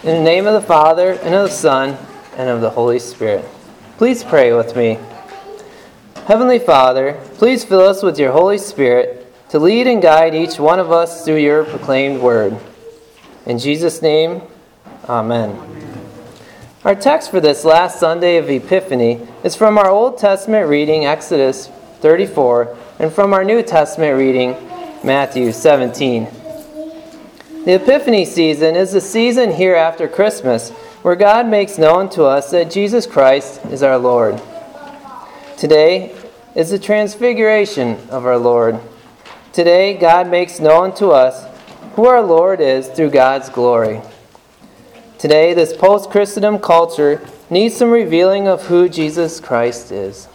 In the name of the Father, and of the Son, and of the Holy Spirit. Please pray with me. Heavenly Father, please fill us with your Holy Spirit to lead and guide each one of us through your proclaimed word. In Jesus' name, amen. Our text for this last Sunday of Epiphany is from our Old Testament reading, Exodus 34, and from our New Testament reading, Matthew 17. The Epiphany season is the season here after Christmas where God makes known to us that Jesus Christ is our Lord. Today is the transfiguration of our Lord. Today, God makes known to us who our Lord is through God's glory. Today, this post-Christendom culture needs some revealing of who Jesus Christ is.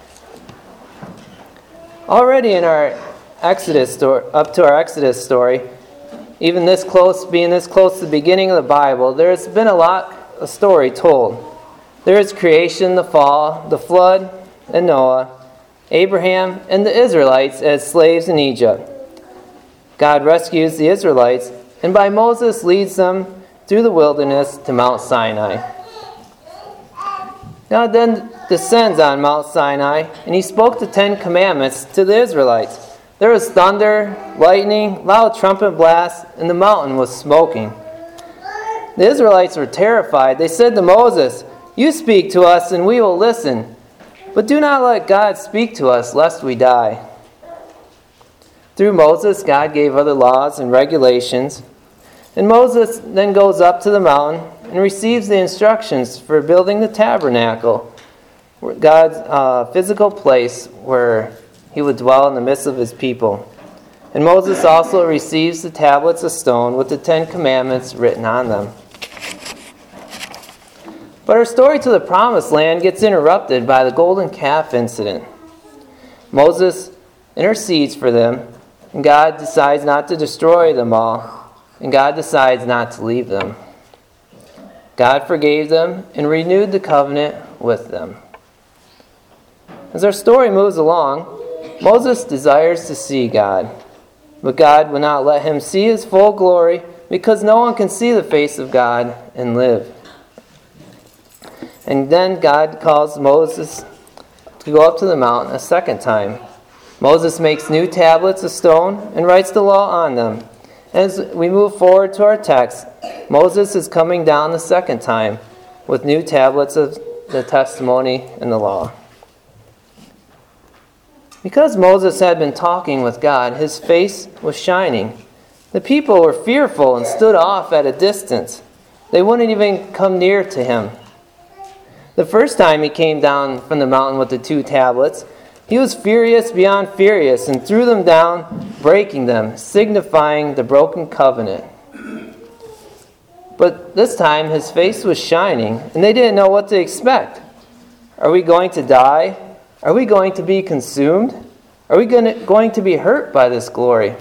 Already in our Exodus story, up to our Exodus story, even being this close to the beginning of the Bible, there has been a story told. There is creation, the fall, the flood, and Noah, Abraham, and the Israelites as slaves in Egypt. God rescues the Israelites, and by Moses leads them through the wilderness to Mount Sinai. God then descends on Mount Sinai, and he spoke the 10 Commandments to the Israelites. There was thunder, lightning, loud trumpet blasts, and the mountain was smoking. The Israelites were terrified. They said to Moses, "You speak to us, and we will listen. But do not let God speak to us, lest we die." Through Moses, God gave other laws and regulations. And Moses then goes up to the mountain and receives the instructions for building the tabernacle, God's physical place where he would dwell in the midst of his people. And Moses also receives the tablets of stone with the 10 Commandments written on them. But our story to the Promised Land gets interrupted by the golden calf incident. Moses intercedes for them, and God decides not to destroy them all, and God decides not to leave them. God forgave them and renewed the covenant with them. As our story moves along, Moses desires to see God, but God will not let him see his full glory because no one can see the face of God and live. And then God calls Moses to go up to the mountain a second time. Moses makes new tablets of stone and writes the law on them. As we move forward to our text, Moses is coming down the second time with new tablets of the testimony and the law. Because Moses had been talking with God, his face was shining. The people were fearful and stood off at a distance. They wouldn't even come near to him. The first time he came down from the mountain with the 2 tablets, he was furious beyond furious and threw them down, breaking them, signifying the broken covenant. But this time his face was shining, and they didn't know what to expect. Are we going to die? Are we going to be consumed? Are we going to be hurt by this glory?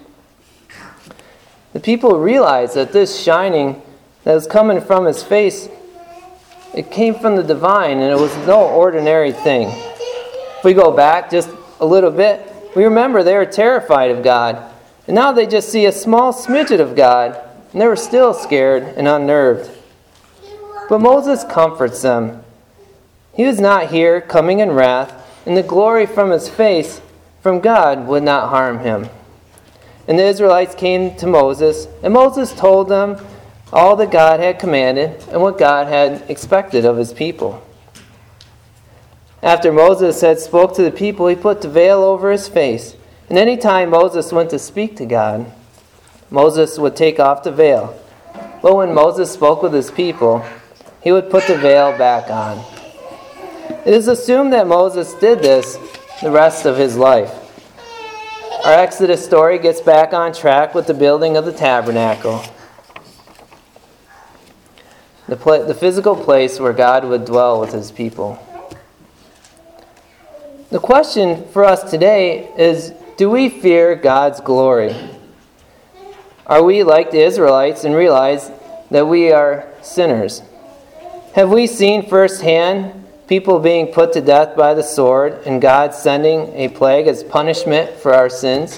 The people realized that this shining that was coming from his face, it came from the divine, and it was no ordinary thing. If we go back just a little bit, we remember they were terrified of God. And now they just see a small smidget of God, and they were still scared and unnerved. But Moses comforts them. He was not here coming in wrath, and the glory from his face from God would not harm him. And the Israelites came to Moses, and Moses told them all that God had commanded and what God had expected of his people. After Moses had spoke to the people, he put the veil over his face. And any time Moses went to speak to God, Moses would take off the veil. But when Moses spoke with his people, he would put the veil back on. It is assumed that Moses did this the rest of his life. Our Exodus story gets back on track with the building of the tabernacle, the physical place where God would dwell with his people. The question for us today is, do we fear God's glory? Are we like the Israelites and realize that we are sinners? Have we seen firsthand people being put to death by the sword and God sending a plague as punishment for our sins?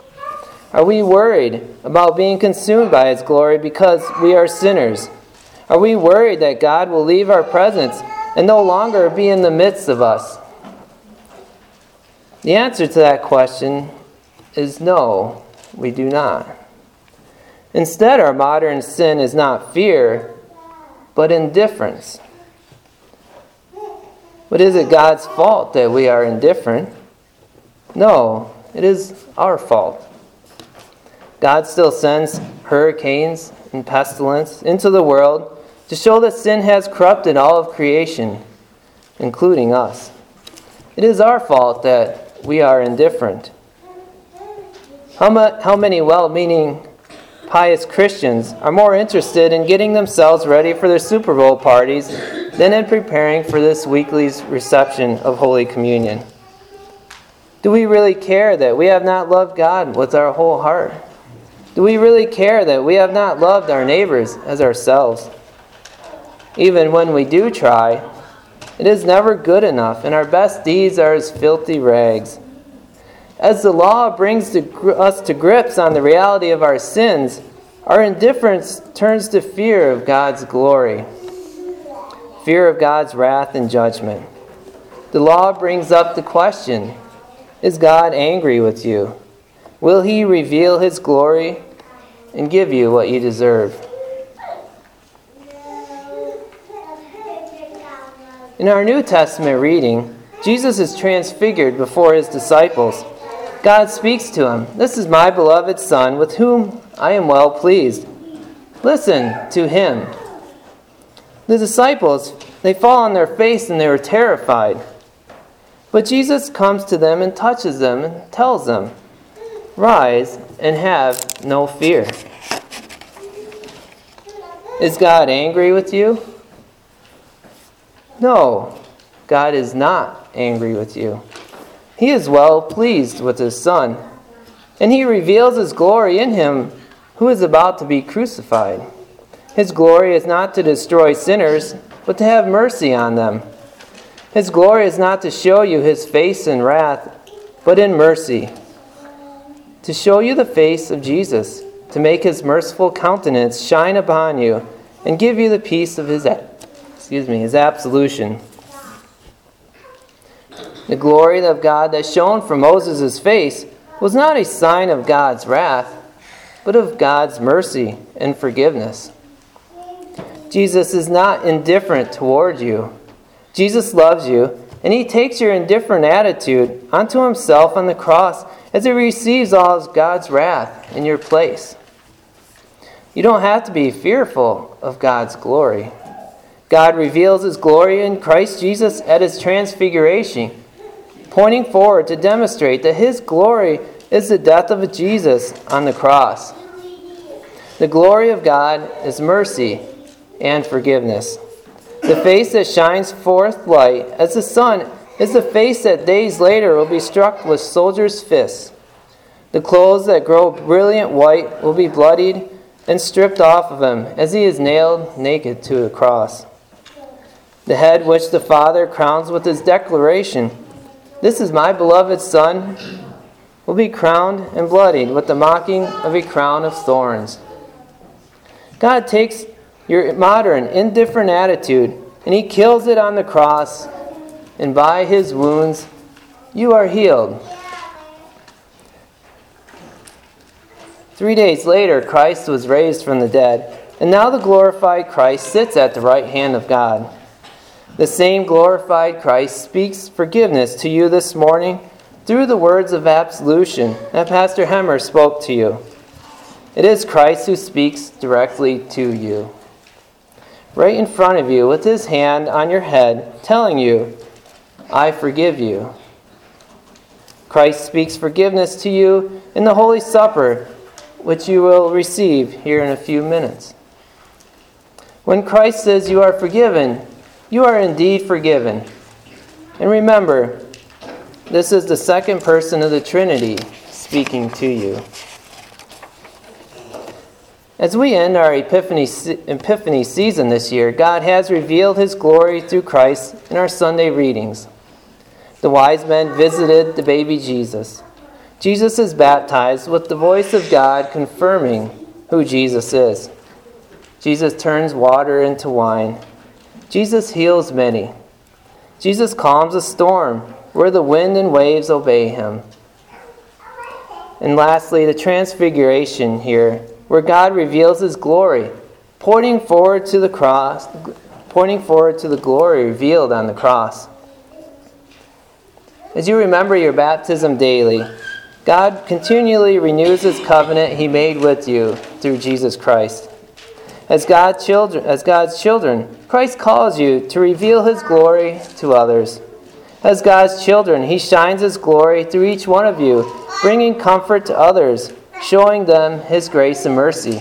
Are we worried about being consumed by His glory because we are sinners? Are we worried that God will leave our presence and no longer be in the midst of us? The answer to that question is no, we do not. Instead, our modern sin is not fear, but indifference. But is it God's fault that we are indifferent? No, it is our fault. God still sends hurricanes and pestilence into the world to show that sin has corrupted all of creation, including us. It is our fault that we are indifferent. How many well-meaning, pious Christians are more interested in getting themselves ready for their Super Bowl parties than in preparing for this weekly's reception of Holy Communion? Do we really care that we have not loved God with our whole heart? Do we really care that we have not loved our neighbors as ourselves? Even when we do try, it is never good enough, and our best deeds are as filthy rags. As the law brings us to grips on the reality of our sins, our indifference turns to fear of God's glory, fear of God's wrath and judgment. The law brings up the question, is God angry with you? Will He reveal His glory and give you what you deserve? In our New Testament reading, Jesus is transfigured before His disciples. God speaks to him, "This is my beloved Son, with whom I am well pleased. Listen to Him." The disciples, they fall on their face and they were terrified. But Jesus comes to them and touches them and tells them, "Rise and have no fear." Is God angry with you? No, God is not angry with you. He is well pleased with His Son, and He reveals His glory in Him who is about to be crucified. His glory is not to destroy sinners, but to have mercy on them. His glory is not to show you His face in wrath, but in mercy. To show you the face of Jesus, to make His merciful countenance shine upon you, and give you the peace of His absolution. The glory of God that shone from Moses' face was not a sign of God's wrath, but of God's mercy and forgiveness. Jesus is not indifferent toward you. Jesus loves you, and He takes your indifferent attitude onto Himself on the cross as He receives all of God's wrath in your place. You don't have to be fearful of God's glory. God reveals His glory in Christ Jesus at His transfiguration, pointing forward to demonstrate that His glory is the death of Jesus on the cross. The glory of God is mercy and forgiveness. The face that shines forth light as the sun is the face that days later will be struck with soldiers' fists. The clothes that grow brilliant white will be bloodied and stripped off of Him as He is nailed naked to a cross. The head which the Father crowns with His declaration, "This is my beloved Son," will be crowned and bloodied with the mocking of a crown of thorns. God takes your modern, indifferent attitude and He kills it on the cross, and by His wounds you are healed. 3 days later, Christ was raised from the dead, and now the glorified Christ sits at the right hand of God. The same glorified Christ speaks forgiveness to you this morning through the words of absolution that Pastor Hemmer spoke to you. It is Christ who speaks directly to you. Right in front of you with His hand on your head, telling you, "I forgive you." Christ speaks forgiveness to you in the Holy Supper, which you will receive here in a few minutes. When Christ says you are forgiven, you are indeed forgiven. And remember, this is the second person of the Trinity speaking to you. As we end our Epiphany season this year, God has revealed His glory through Christ in our Sunday readings. The wise men visited the baby Jesus. Jesus is baptized with the voice of God confirming who Jesus is. Jesus turns water into wine. Jesus heals many. Jesus calms a storm where the wind and waves obey him. And lastly, the transfiguration here, where God reveals his glory, pointing forward to the cross, pointing forward to the glory revealed on the cross. As you remember your baptism daily, God continually renews his covenant he made with you through Jesus Christ. As God's children, Christ calls you to reveal his glory to others. As God's children, he shines his glory through each one of you, bringing comfort to others, showing them his grace and mercy.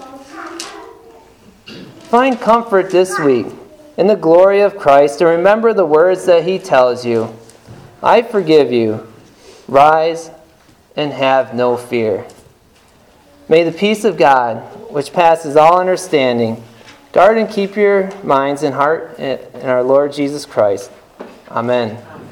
Find comfort this week in the glory of Christ and remember the words that he tells you. I forgive you. Rise and have no fear. May the peace of God, which passes all understanding, guard and keep your minds and heart in our Lord Jesus Christ. Amen.